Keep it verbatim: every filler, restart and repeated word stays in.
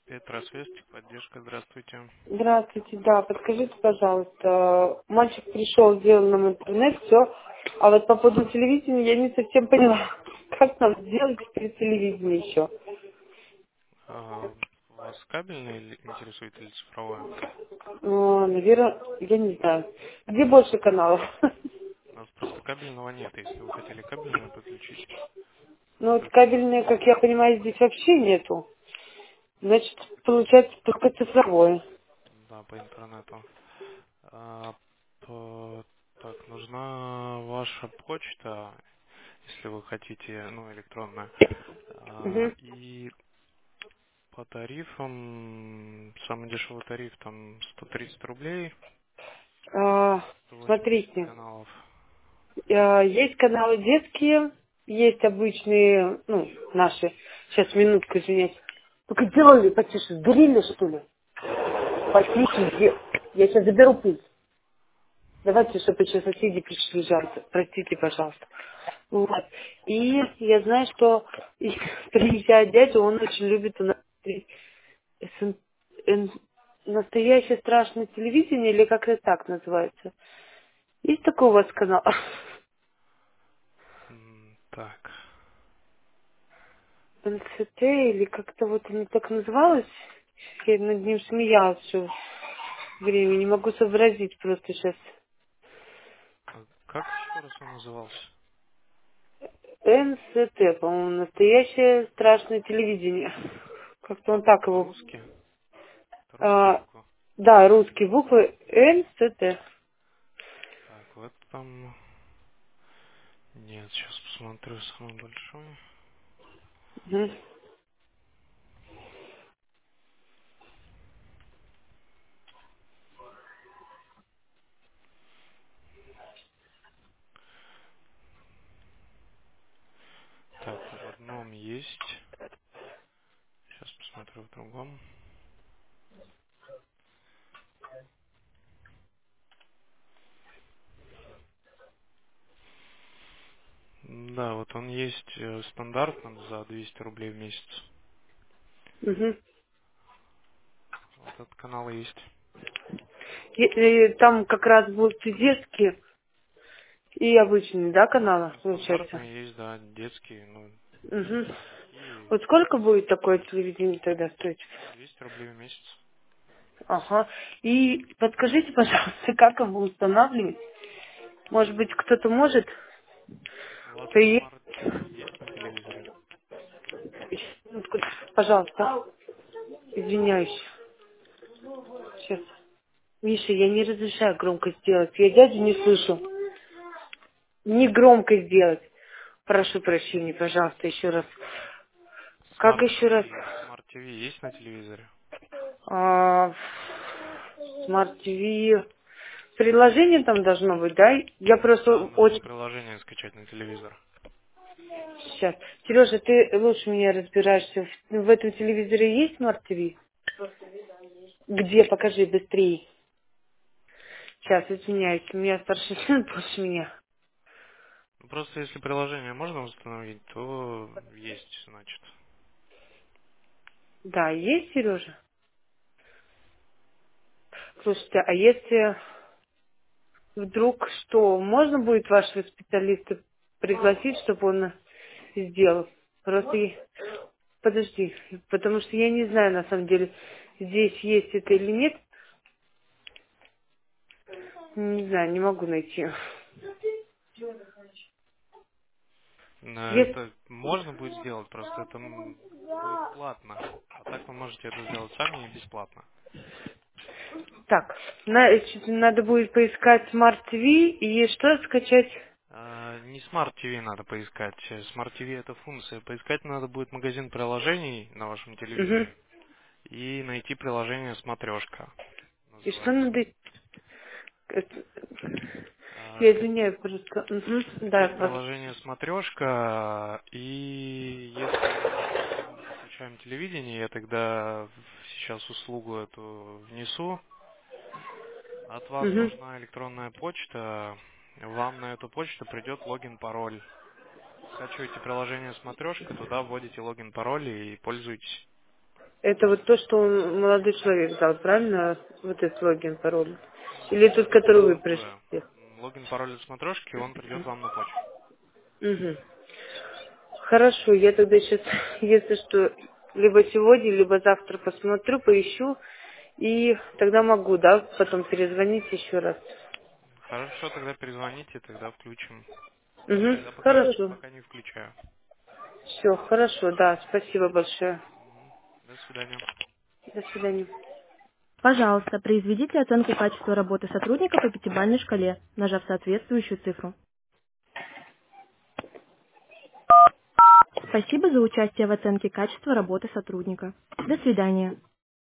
Петрос Вестик, поддержка, здравствуйте. Здравствуйте, да, подскажите, пожалуйста, мальчик пришел, сделал нам интернет, все, а вот по поводу телевидения я не совсем поняла, как нам сделать теперь телевидение еще. А, вас кабельное или интересует или цифровое? Ну, наверное, я не знаю, где больше каналов? У нас просто кабельного нет. Если вы хотели кабельное подключить, Ну, вот только, кабельное, как я понимаю, здесь вообще нету. Значит, получается только цифровое. да, по интернету. А, по- так, нужна ваша почта, если вы хотите, ну, электронная. А, Угу. и по тарифам, самый дешевый тариф там сто тридцать рублей, А, сто восемьдесят смотрите, каналов. а, есть каналы детские, есть обычные, ну, наши. Сейчас, минутку, извиняюсь. Только делали потише, сгорели, что ли? Потише, где- я сейчас заберу пульт. Давайте, чтобы еще соседи пришли жаловаться. Простите, пожалуйста. Вот. И я знаю, что и приезжает дядя, он очень любит у нас смотреть СН эн- настоящее страшное телевидение, или как это так называется. Есть такой у вас канал? М, Так. эн цэ тэ, или как-то вот оно так называлось? Я над ним смеялась все время, не могу сообразить просто сейчас. А как еще раз он назывался? эн цэ тэ, по-моему, настоящее страшное телевидение. Как-то он так его... По-русски? Это русские а, буквы. да, русские буквы эн цэ тэ. Так, вот там... Нет, сейчас посмотрю самый большой. Мгм. Так, в одном есть. Сейчас посмотрю в другом. Да, вот он есть э, стандартным за двести рублей в месяц. Мгм. Вот этот канал есть. И- и там как раз будут и детские, и обычные, да, каналы, Ну, получается? стандартные есть, да, детские, ну, Мгм. такие Вот сколько будет такое телевидение тогда стоить? двести рублей в месяц. Ага. И подскажите, пожалуйста, как его устанавливать? Может быть, кто-то может У вас приехать? смарт ти ви есть на телевизоре? Минутку, пожалуйста. Извиняюсь. Сейчас. Миша, я не разрешаю громко сделать. Я дядю не слышу. Не громко сделать. Прошу прощения, пожалуйста, еще раз. Как Смарт еще ти раз? ви Смарт ти ви есть на телевизоре? А, Смарт ти ви. Приложение там должно быть, да? Я просто Да, нужно очень... приложение скачать на телевизор. Сейчас. Сережа, ты лучше меня разбираешься. В, в этом телевизоре есть Смарт ти ви? Где? Покажи быстрее. Сейчас, извиняюсь. У меня старший сын больше меня. Ну, просто если приложение можно установить, то есть, значит. Да, есть, Сережа? Слушайте, а если вдруг что, можно будет вашего специалиста пригласить, чтобы он сделал? Просто я- подожди, потому что я не знаю, на самом деле, здесь есть это или нет. Не знаю, не могу найти. Но Есть... это можно будет сделать, просто это м, будет платно. А так вы можете это сделать сами и бесплатно. Так, значит, надо будет поискать Smart ти ви и что скачать? А, Не Smart ти ви надо поискать. Э, Smart ти ви это функция. Поискать надо будет магазин приложений на вашем Угу. телевизоре и найти приложение «Смотрешка» И что называется. надо... это- А, Я извиняюсь, просто... Угу. Да, Скачать пожалуйста. приложение «Смотрешка», и если мы подключаем телевидение, я тогда сейчас услугу эту внесу. От вас Угу. нужна электронная почта. Вам на эту почту придет логин-пароль. Скачивайте приложение «Смотрешка», туда вводите логин-пароль и пользуйтесь. Это вот то, что он, молодой человек дал, правильно? Вот этот логин, пароль. Или тот, который вы Тот, пришли? да. Логин, пароль от смотрешки, он придет вам на почту. Угу. Хорошо, я тогда сейчас, если что, либо сегодня, либо завтра посмотрю, поищу, и тогда могу, да, потом перезвонить еще раз. Хорошо, тогда перезвоните, тогда включим. Угу. Я пока, Хорошо. пока не включаю. Все, хорошо, да, спасибо большое. Мгм. До свидания. До свидания. Пожалуйста, произведите оценку качества работы сотрудника по пятибалльной шкале, нажав соответствующую цифру. Спасибо за участие в оценке качества работы сотрудника. До свидания.